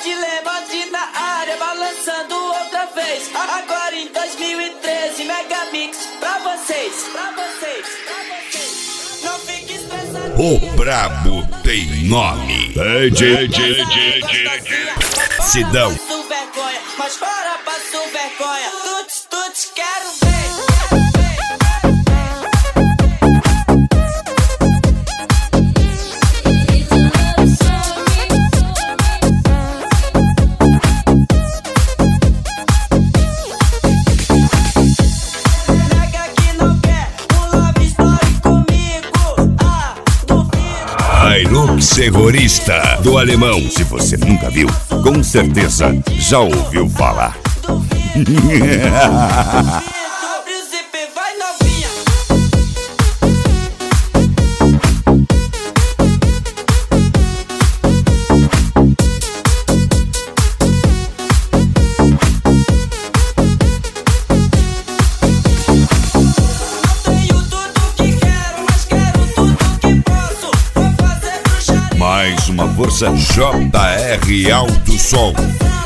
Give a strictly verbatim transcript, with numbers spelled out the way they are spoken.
Dilemante na área, balançando outra vez. Agora em dois mil e treze, Megamix pra vocês, pra vocês, pra vocês. Não fique estressado. O brabo tem nome. D J Sidão. Passo vergonha, mas fora passo vergonha. Tuts, tuts, quero ver. Hilux Segurista do Alemão. Se você nunca viu, com certeza já ouviu falar. Mais uma força J R Alto Som.